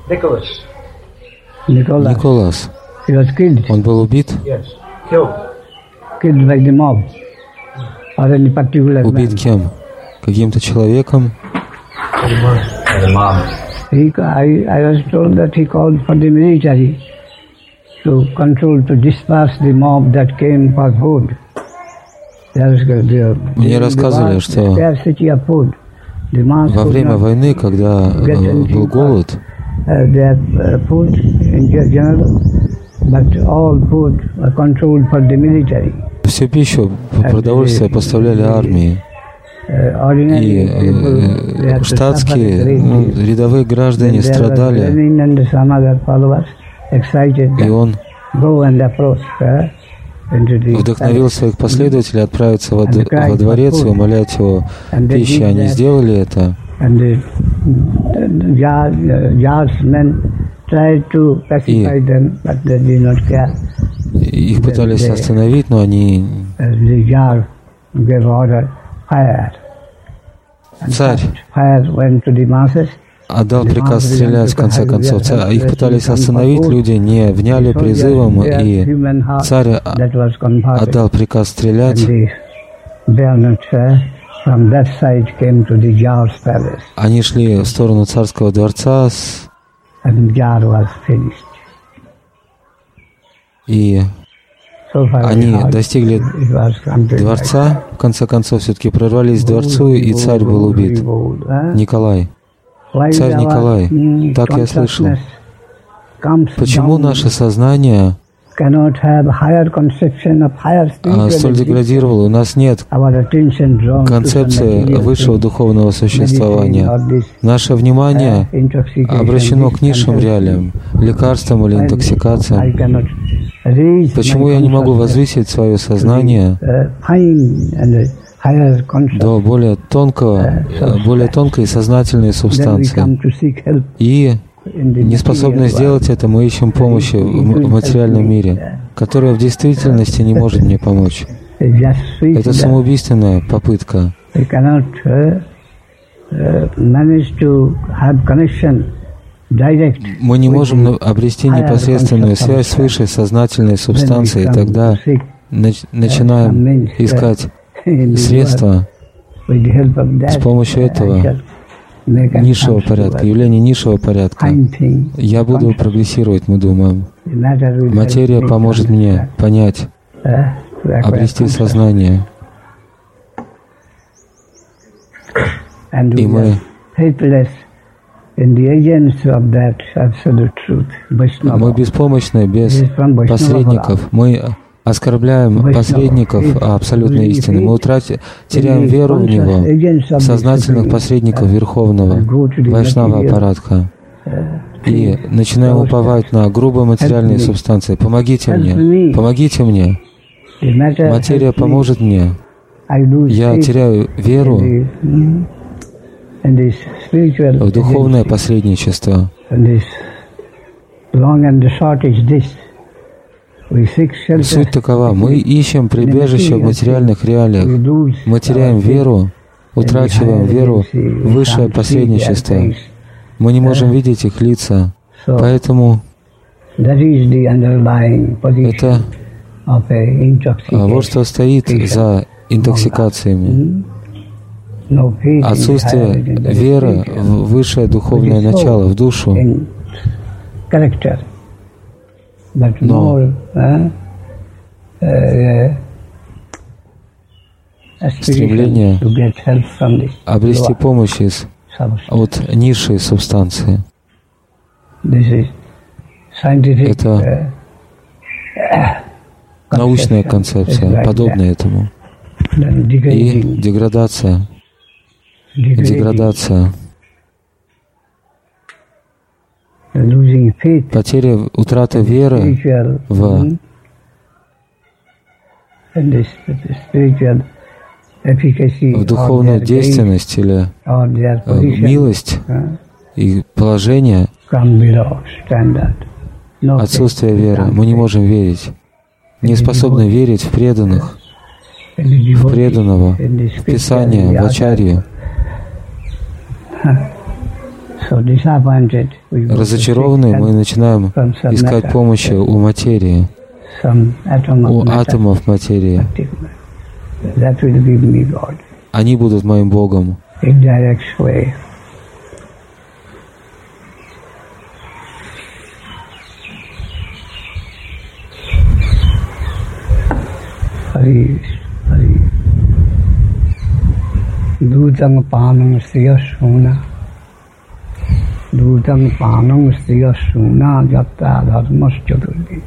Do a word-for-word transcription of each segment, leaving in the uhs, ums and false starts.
Николас. Он был убит? Убит кем? Каким-то человеком? He, I, I was told that he called for the military to control, to disperse the mob that came for food. Мне рассказывали, что во время войны, когда был голод, всю пищу, продовольствие поставляли армии. И э, штатские, ну, рядовые граждане страдали, и он вдохновил своих последователей отправиться во, во дворец и умолять его пищи. Они сделали это. И их пытались остановить, но они... Царь отдал приказ стрелять, в конце концов. Царь, их пытались остановить, люди не вняли призывом, и царь отдал приказ стрелять. Они шли в сторону царского дворца, и они достигли дворца, в конце концов, все-таки прорвались к дворцу, и царь был убит. Николай. Царь Николай. Так я слышал. Почему наше сознание столь деградировало? У нас нет концепции высшего духовного существования. Наше внимание обращено к низшим реалиям, лекарствам или интоксикациям. Почему я не могу возвысить свое сознание до более тонкого, более тонкой сознательной субстанции? И не способны сделать это, мы ищем помощи в материальном мире, которая в действительности не может мне помочь. Это самоубийственная попытка. Мы не можем обрести непосредственную связь с высшей сознательной субстанцией, и тогда нач- начинаем искать средства с помощью этого низшего порядка, явления низшего порядка. Я буду прогрессировать, мы думаем. Материя поможет мне понять, обрести сознание. И мы Мы беспомощны без посредников. Мы оскорбляем посредников абсолютной истины. Мы утратим, теряем веру в Него, в сознательных посредников Верховного, Вайшнава Апарадха. И начинаем уповать на грубые материальные субстанции. Помогите мне, помогите мне. Материя поможет мне. Я теряю веру в духовное посредничество. Суть такова. Мы ищем прибежище в материальных реалиях. Мы теряем веру, утрачиваем веру в высшее посредничество. Мы не можем видеть их лица. Поэтому это вот что стоит за интоксикациями. Отсутствие веры в высшее духовное начало, в душу. Но стремление обрести помощь из, от низшей субстанции. Это научная концепция, подобная этому. И деградация. Деградация. Потеря, утрата веры в в духовную действенность или в милость и положение, отсутствие веры. Мы не можем верить. Не способны верить в преданных, в преданного, в Писание, в Ачарью. Разочарованные мы начинаем искать помощи у материи, у атомов материи. Они будут моим Богом. Dutang panang siya suna. Dutang panang siya suna jatta dharmas chaturvi.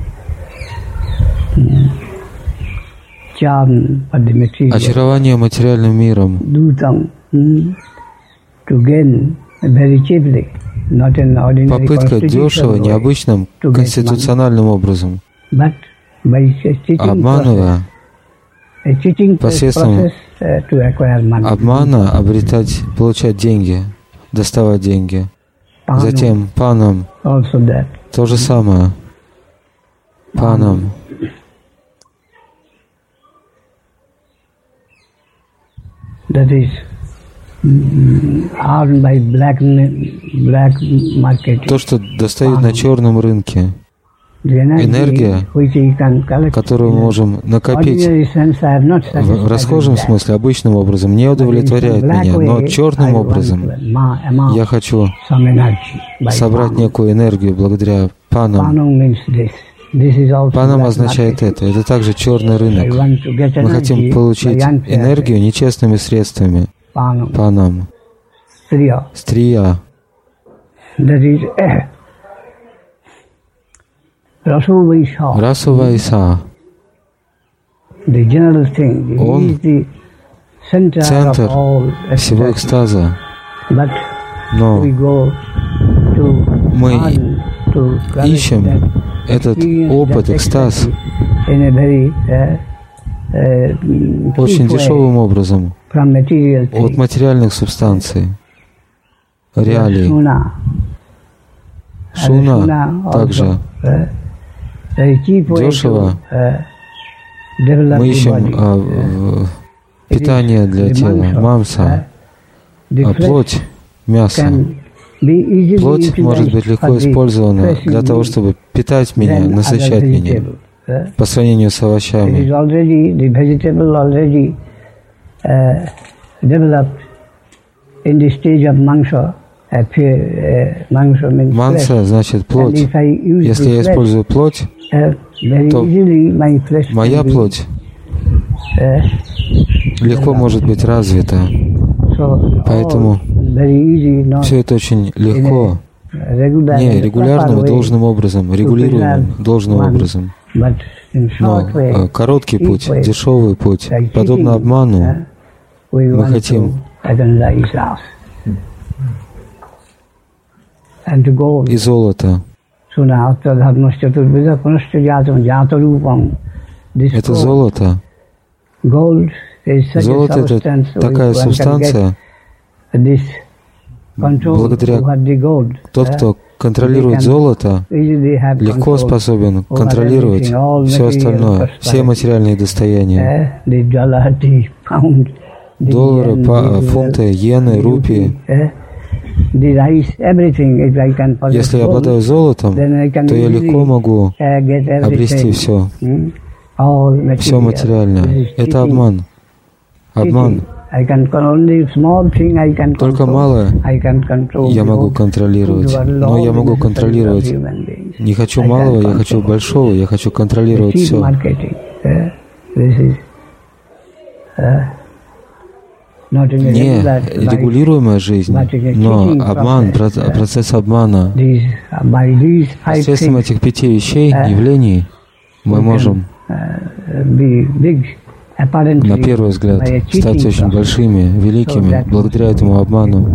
Charm of the material. Очарование материальным миром. Dutang to gain very cheaply, not an ordinary. Попытка дешево, необычным, конституциональным образом. But by обманывая, посредством обмана обретать, получать деньги, доставать деньги. Затем панам то же самое. Панам. That is earned by black, black market. То, что достают на черном рынке. Энергия, которую мы можем накопить в расхожем смысле, обычным образом, не удовлетворяет меня, но черным образом я хочу собрать некую энергию благодаря панам. Панам означает это. Это также черный рынок. Мы хотим получить энергию нечестными средствами. Панам. Стрия. Расу Вайса. Он центр всего экстаза. Но мы ищем этот опыт, экстаз, очень дешевым образом от материальных субстанций, реалий. Шуна также дешево. Мы ищем а, питание для тела, мамса, а плоть, мясо. Плоть может быть легко использована для того, чтобы питать меня, насыщать меня, по сравнению с овощами. Манса значит плоть. Если я использую плоть, то моя плоть легко может быть развита. Поэтому все это очень легко, не регулярным, должным образом, регулируемым, должным образом. Но короткий путь, дешевый путь, подобно обману, мы хотим и золото. Это золото. Золото — это такая субстанция, благодаря тот, кто контролирует золото, легко способен контролировать все остальное, все материальные достояния. Доллары, фунты, иены, рупии. Если я обладаю золотом, то я легко могу обрести все, все материальное. Это обман. Обман. Только малое я могу контролировать, но я могу контролировать. Не хочу малого, я хочу большого, я хочу контролировать все. Не регулируемая жизнь, но обман, процесс обмана. Посредством этих пяти вещей, явлений, мы можем на первый взгляд стать очень большими, великими, благодаря этому обману.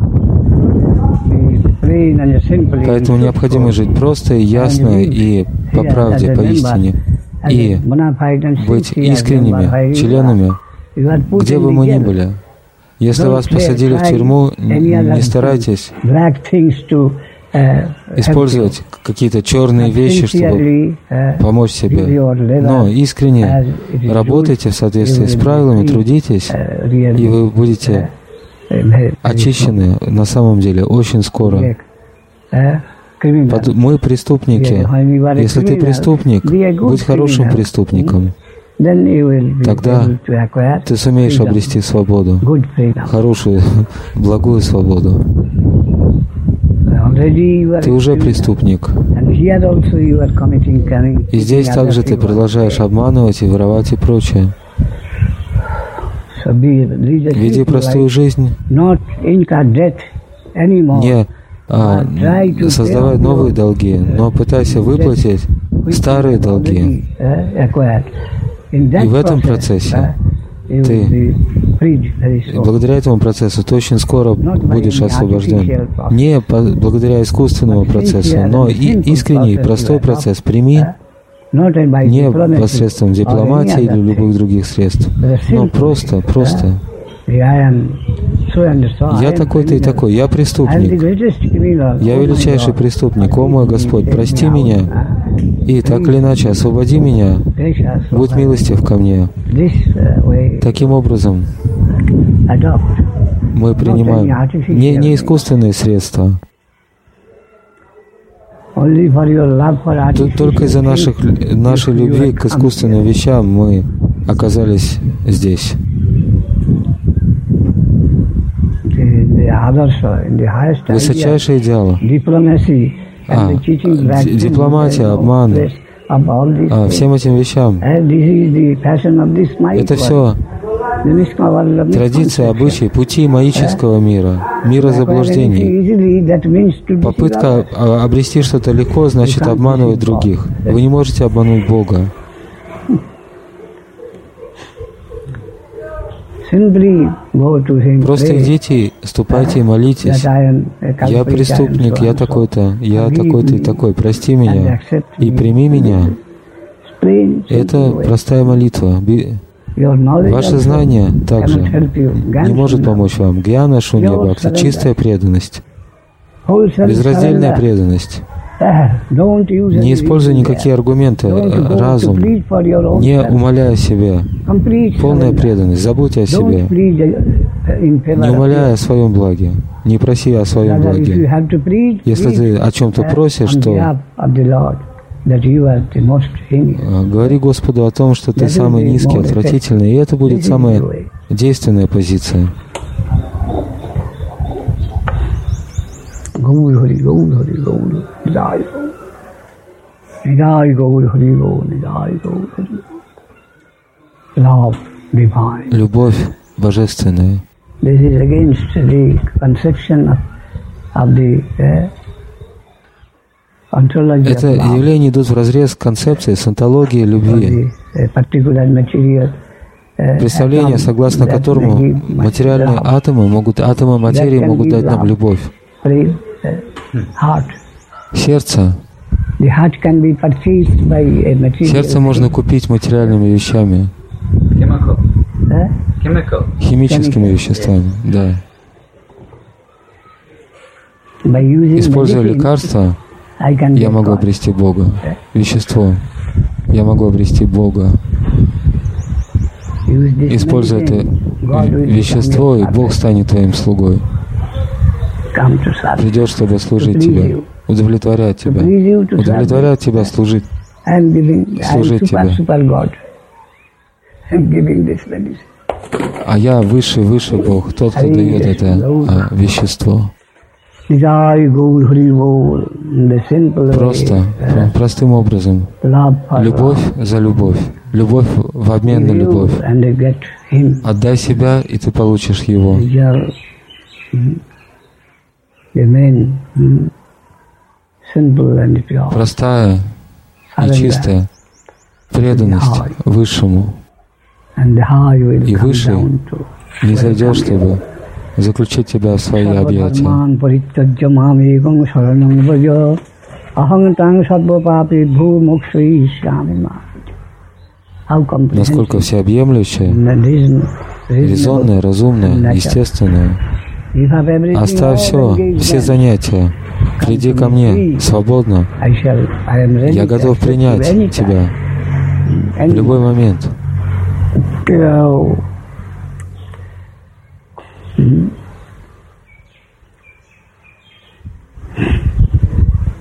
Поэтому необходимо жить просто и ясно, и по правде, по истине, и быть искренними членами, где бы мы ни были. Если вас посадили в тюрьму, не старайтесь использовать какие-то черные вещи, чтобы помочь себе. Но искренне работайте в соответствии с правилами, трудитесь, и вы будете очищены на самом деле очень скоро. Мы преступники. Если ты преступник, будь хорошим преступником. Тогда ты сумеешь обрести свободу, хорошую, благую свободу. Ты уже преступник. И здесь также ты продолжаешь обманывать и воровать и прочее. Веди простую жизнь, не а, создавай новые долги, но пытайся выплатить старые долги. И в этом процессе ты, благодаря этому процессу, ты очень скоро будешь освобожден. Не по, благодаря искусственному процессу, но и искренний, простой процесс прими, не посредством дипломатии или любых других средств, но просто, просто. Я такой-то и такой, я преступник. Я величайший преступник. О мой Господь, прости меня. И так или иначе, освободи меня. Будь милостив ко мне. Таким образом, мы принимаем не, не искусственные средства. Только из-за наших, нашей любви к искусственным вещам мы оказались здесь. Высочайшее идеал. А, дипломатия, обман, а, всем этим вещам. Это все традиции, обычаи, пути маического мира, мира заблуждений. Попытка обрести что-то легко, значит обманывать других. Вы не можете обмануть Бога. Просто идите, ступайте и молитесь. Я преступник, я такой-то, я такой-то и такой. Прости меня и прими меня. Это простая молитва. Ваше знание также не может помочь вам. Гьяна Шунья Бхакти, чистая преданность, безраздельная преданность. Не используй никакие аргументы, разум, не умаляя себя. Полная преданность, забудь о себе. Не умаляя о своем благе, не проси о своем благе. Если ты о чем-то просишь, то говори Господу о том, что ты самый низкий, отвратительный, и это будет самая действенная позиция. Gaur Hari Gaur Hari Gaur Nidai Gaur Nidai Gaur Hari Gaur Nidai Gaur Hari Love divine. Любовь божественная. This is against the conception of, of the uh, ontology. Это явления идут вразрез концепции с онтологией любви. Представление, согласно которому материальные атомы могут, атомы материи могут дать нам любовь. Сердце. Сердце можно купить материальными вещами, химическими веществами, да. Используя лекарства, я могу обрести Бога. Вещество, я могу обрести Бога. Используя это вещество, и Бог станет твоим слугой. Придет, чтобы служить тебе, удовлетворять тебя, удовлетворять тебя, служить, служить тебе. А я выше, выше Бог, тот, кто дает это а, вещество. Просто, простым образом. Любовь за любовь. Любовь в обмен на любовь. Отдай себя, и ты получишь Его. Простая и чистая преданность Высшему. И выше не зайдешь, чтобы заключить тебя в свои объятия. Насколько всеобъемлющая, резонная, разумная, естественная. Оставь все, все занятия. Приди ко мне свободно. Я готов принять тебя в любой момент.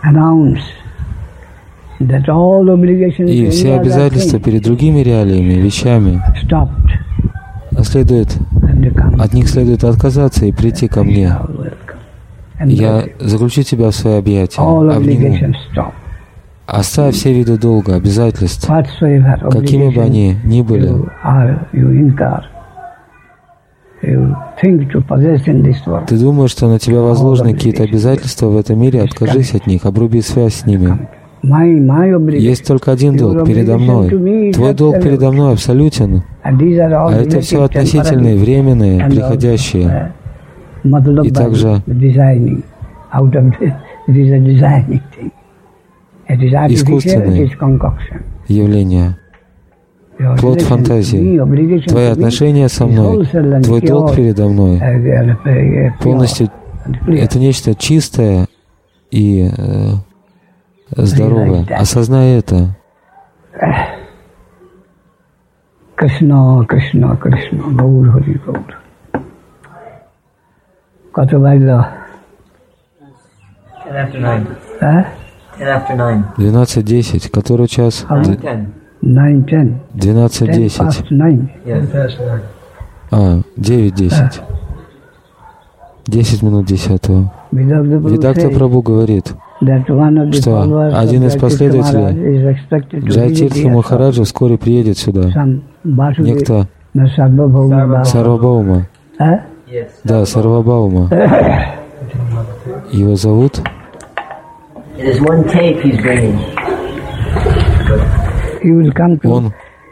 И все обязательства перед другими реалиями, вещами, следует, от них следует отказаться и прийти ко мне. Я заключу тебя в свои объятия, обниму. Оставь все виды долга, обязательств, какими бы они ни были. Ты думаешь, что на тебя возложены какие-то обязательства в этом мире? Откажись от них, обруби связь с ними. Есть только один долг передо мной. Твой долг передо мной абсолютен. А это все относительные, временные, приходящие. И также искусственные явления, плод фантазии. Твои отношения со мной, твой долг передо мной, полностью это нечто чистое и э, здоровое. Осознай это. Кришна, Кришна, Кришна, Гаур, Хари, Гаур. Кото баджа? двенадцать десять. Который час? двенадцать десять. А, девять десять. десять минут десятого. Видакта Прабху говорит, что один из последователей Джай-Тиртха Махараджа вскоре приедет сюда. Некто Сарвабаума. Да, Сарвабаума. Его зовут? Он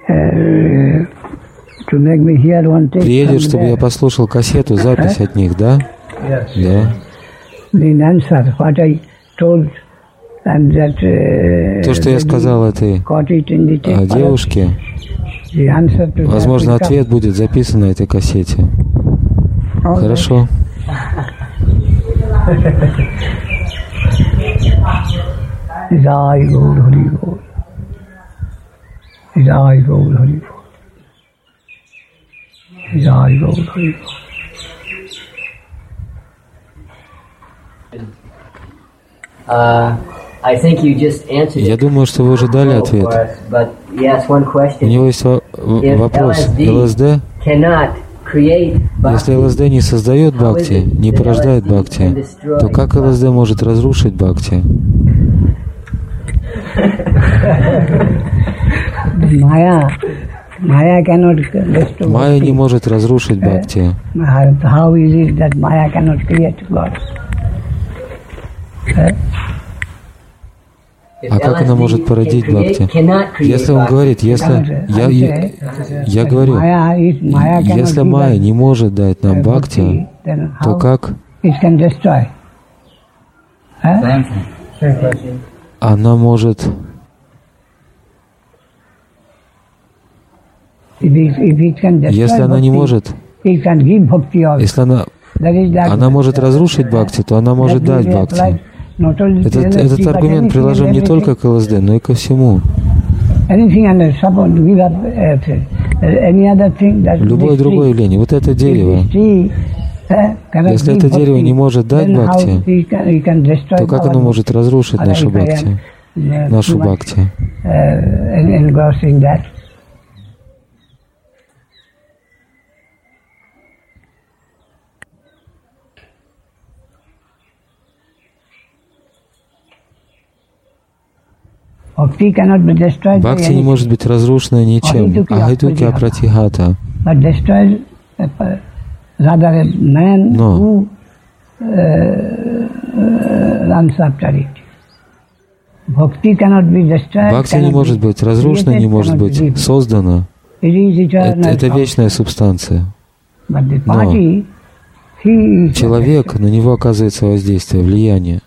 приедет, чтобы я послушал кассету, запись от них, да? Да. То, что я сказал этой девушке, возможно, ответ будет записан на этой кассете. Хорошо. Я думаю, что вы уже дали ответ. У него есть вопрос. ЛСД? Если ЛСД не создает бхакти, не порождает бхакти, то как ЛСД может разрушить бхакти? Майя не может разрушить бхакти. А как она может породить бхакти? Если он говорит, если я, я, я говорю, если майя не может дать нам бхакти, то как она может? Если она не может, если она, она может разрушить бхакти, то она может дать бхакти. Этот, этот аргумент приложим не только к ЛСД, но и ко всему. Любое другое явление. Вот это дерево. Если это дерево не может дать бхакти, то как оно может разрушить нашу бхакти? Нашу бхакти? Бхакти не может быть разрушена ничем. Ахайтуки апратихата. Но бхакти не может быть разрушена, не может быть создана. Это, это вечная субстанция. Но человек, на него оказывается воздействие, влияние.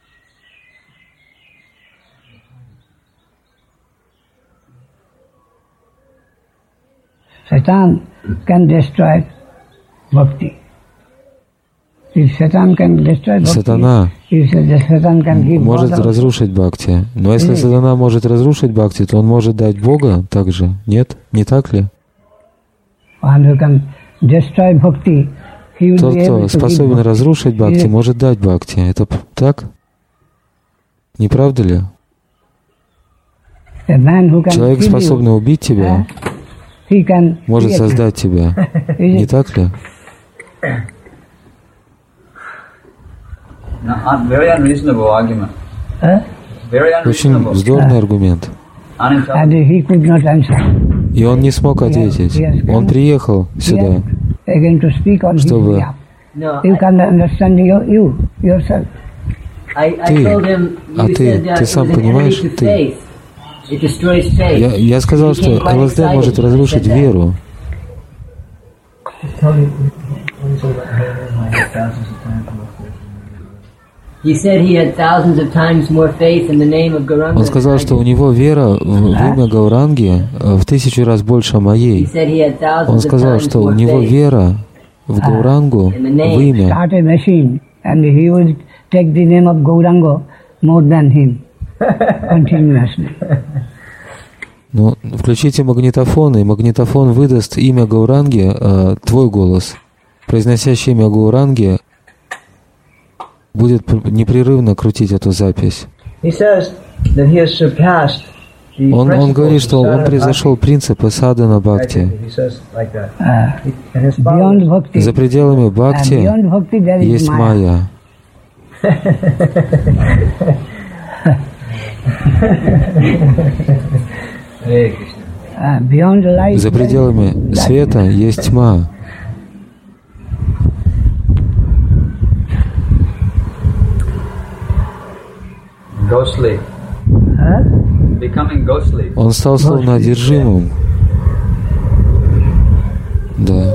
Satan can destroy bhakti. If Satan can destroy bhakti, Сатана if Satan can give может God разрушить бхакти. Но если сатана может разрушить бхакти, то он может дать Бога также. Нет? Не так ли? One who can destroy bhakti, he will Тот, be able кто to способен give разрушить бхакти, может дать бхакти. Это так? Не правда ли? Человек, способный убить тебя, может создать тебя. Не так ли? Очень вздорный аргумент. И он не смог ответить. Он приехал сюда, чтобы... Ты, а ты, ты сам понимаешь, ты... Я, я сказал, что ЛСД может разрушить веру. Он сказал, что у него вера в имя Гауранги в тысячу раз больше моей. Он сказал, что у него вера в Гаурангу в имя. Ну, включите магнитофон, и магнитофон выдаст имя Гауранги, э, твой голос. Произносящий имя Гауранги будет непрерывно крутить эту запись. Он, он говорит, что он превзошел принципы садхана бхакти. За пределами бхакти есть майя. За пределами света есть тьма. Он стал словно одержимым. Да.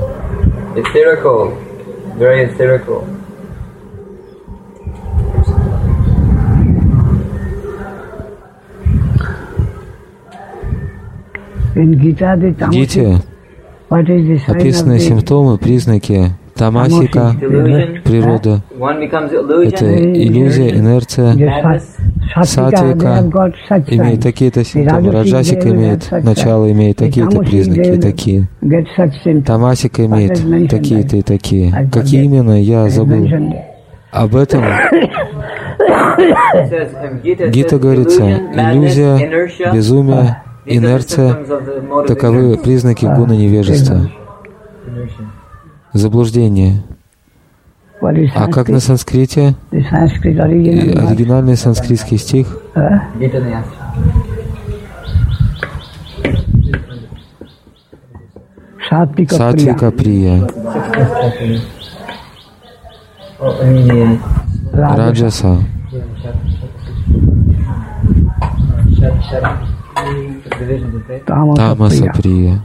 В Гите описаны симптомы, признаки тамасика, природа. Это иллюзия, инерция. Сатвика имеет такие-то симптомы, раджасика имеет начало, имеет такие-то признаки, такие. Тамасика имеет такие-то и такие. Какие именно, я забыл. Об этом Гита говорится: иллюзия, безумие, инерция — таковы признаки гуна невежества, заблуждение. А как на санскрите? Оригинальный санскритский стих. Сатвика прия. Раджаса. Тамаса прия.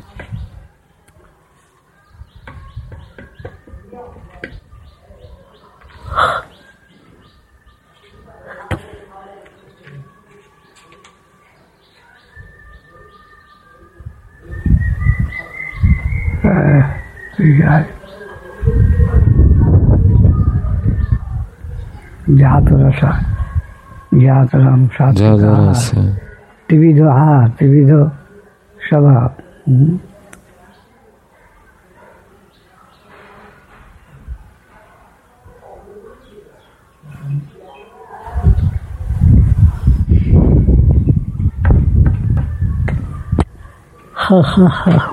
Jatarasa, Jataram, Satvika, Trividho Ha, Trividho Sabha. Ha ha ha.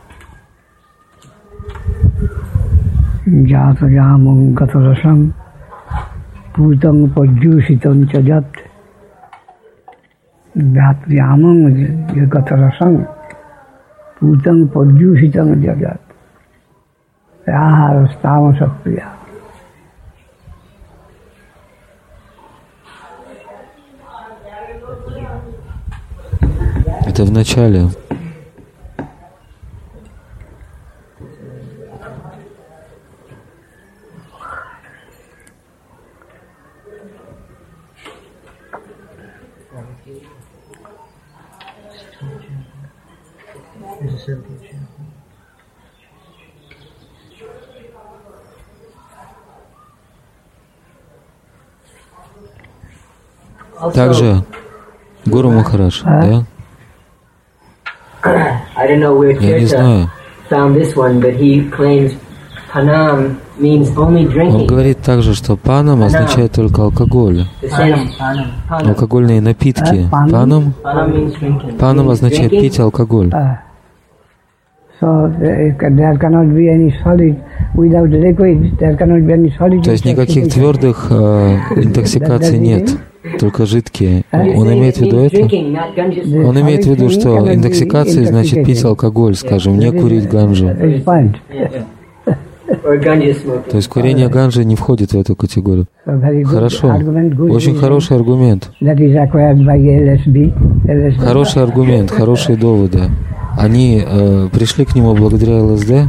Jatajamam Gatarasam Putang Pajusitam Chajat Jatajamam Gatarasam Putang Pajusitam Chajat Yahar Stamasapriya. Это в начале. Также Гуру Махарадж, да? Я не знаю. Он говорит также, что панам означает только алкоголь. Алкогольные напитки. Панам, панам означает пить алкоголь. То есть никаких твердых э, интоксикаций нет, только жидкие. Он имеет в виду это? Он имеет в виду, что интоксикация значит пить алкоголь, скажем, не курить ганджу. То есть курение ганджи не входит в эту категорию. Хорошо. Очень хороший аргумент. Хороший аргумент, хорошие доводы. Они э, пришли к нему благодаря ЛСД.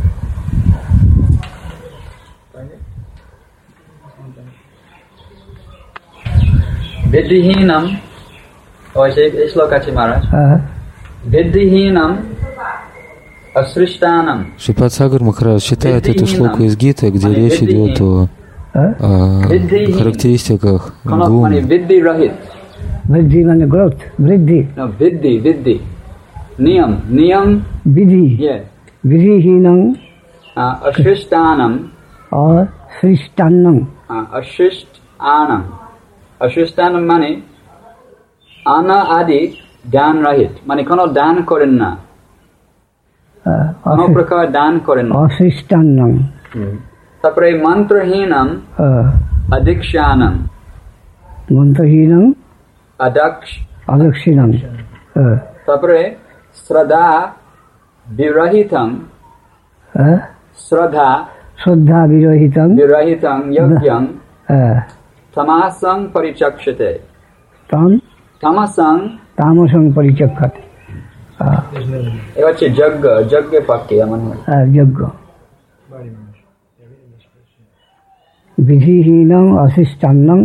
Vidhihinam, ой, шлока আছে Махарадж. Vidhihinam asrishtanam. Шрипад Сагар Махарадж читает эту шлоку из Гиты, где речь идет о, о характеристиках гун. Vidhi rahit. Vidhi means growth. Vidhi. No, vidhi, vidhi. Niyam, niyam. Vidhi. Yeah. Vidhihinam. Uh, asrishtanam. Or srishtanam. Uh, asrishtanam. Ashrishtanam মানে আনা আদি দান রাহিত, মানে কোনো দান করেন না, কোনো প্রকার দান করেন না। অশিষ্টান্নম। তারপরে মন্ত্রহীনম অদীক্ষানম। মন্ত্রহীনম অদক্ষ অদক্ষিণম। তারপরে শ্রদ্ধা বিরহিতম। শ্রদ্ধা শ্রদ্ধা বিরহিতম। বিরহিতম যজ্ঞম। Tamasang parichakshate. Tam? Tamasang. Tamasang parichakshate. It was a jagga, jagga pakki, aman. Ah, jagga. Vidhihinam asistannam.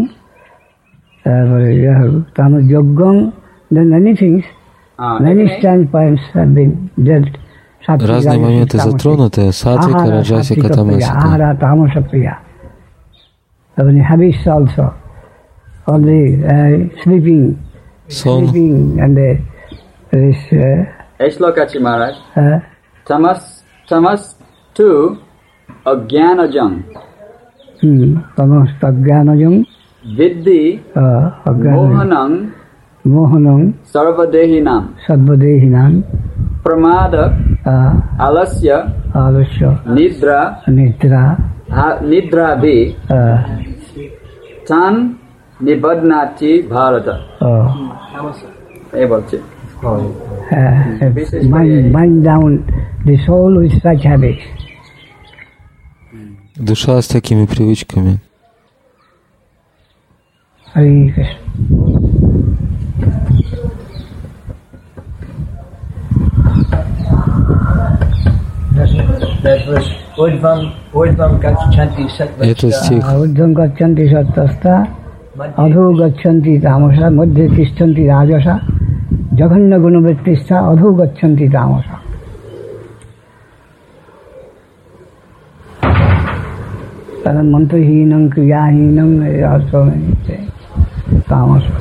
Tamas jaggam. Then many things, many standpoints have been dealt. Разные моменты затронуты. Сатвика, раджасика, тамасика. Ahara, tamasakriya. Only habits also, only uh, sleeping, Son. sleeping and uh, this. Eshlokachi Maharaj. Tamas, tamas tu agyanajam. Hmm. Tamas agyanajam. Vidhi. Mohanam. Mohanam. Sarvadehinam. Sarvadehinam. Pramada. Alasya. Alasya. Nidra. Nidra. Nidra bhi tan nibadnati bharata. এই বলছে bind down the soul with such habits. Душа с такими привычками. Hare Krishna. Это стих. Urdhvam gachanti sattasta, adho gachanti tamasa, madhye tishtanti rajasa, jaganna gunavettista, adho gachanti tamasa. Then mantrahinam, kriyahinam, also tamasa.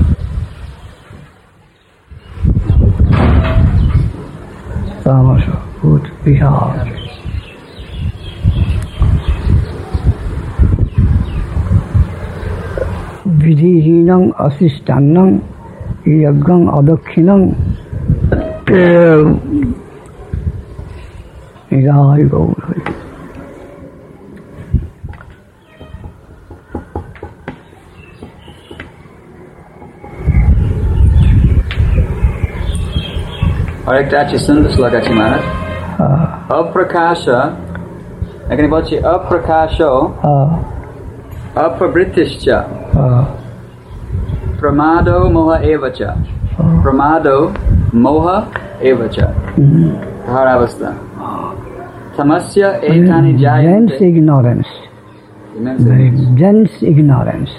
Tamasa, good, vihar. Vidhihinam asistannam yagam adakhinam Jai Gaur Hari. আরেকটা আছে সুন্দর শ্লোক আছে মহারাজ। অপ্রকাশ, এখানে বলছি অপ্রকাশ অপ্রবৃত্তিশ্চ pramado moha evacha. Pramado moha evacha. Dharavastha. Tamasya etani jayante. Dense ignorance. Dense ignorance.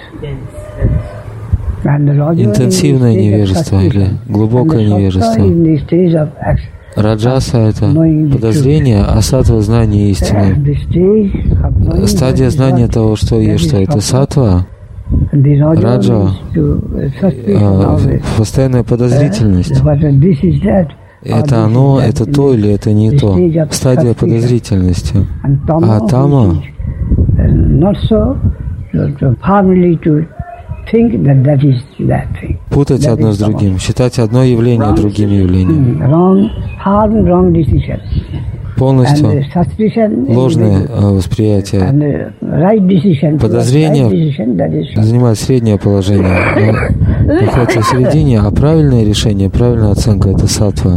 Интенсивное невежество или глубокое невежество. Раджаса — это подозрение, а саттва — знание истины. Стадия знания того, что есть, что это саттва. Раджа — постоянная подозрительность. Это оно, это то или это не то. Стадия подозрительности. А тама not so to firmly to think that that is that thing. Путать одно с другим, считать одно явление другим явлением. Wrong, firm, wrong decision. Полностью ложное восприятие. Подозрение занимает среднее положение, находится в середине, а правильное решение, правильная оценка — это саттва.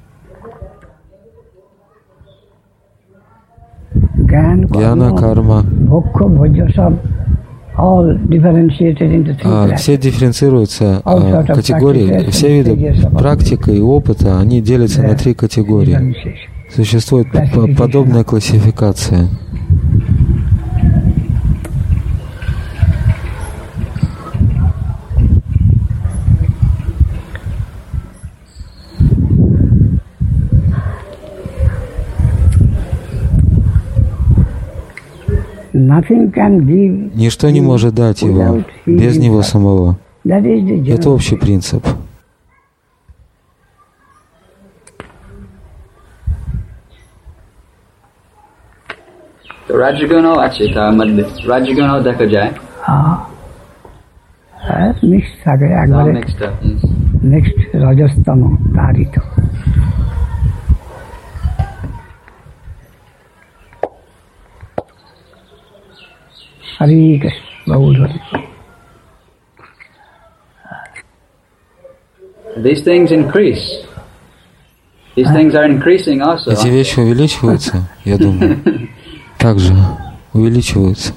Гьяна, карма. А, все дифференцируются а, категории, все виды практики и опыта, они делятся на три категории. Существует подобная классификация. Ничто не может дать его без него самого. Это общий принцип. Rajaguna achita madhya Rajaguna dekha jai. Ah, mixed থাকে একবারে next rajastama tarito. Hari Krishna Baul. These things increase. These things are increasing also. Эти вещи увеличиваются, я думаю. Также увеличиваются,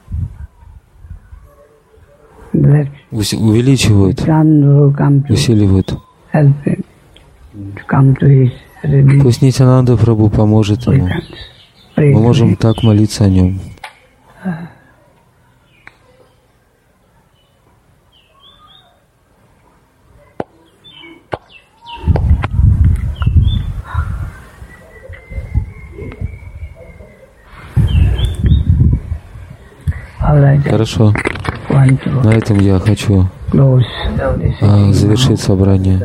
увеличивают, усиливают. Пусть Нитьянанда Прабху поможет ему. Мы можем так молиться о нем. Хорошо. На этом я хочу а, завершить собрание.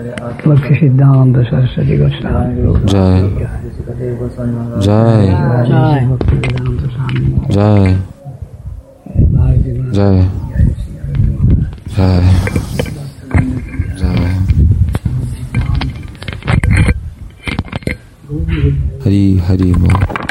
Джай. Джай. Джай. Джай. Джай. Джай. Хари, Хари, Ма.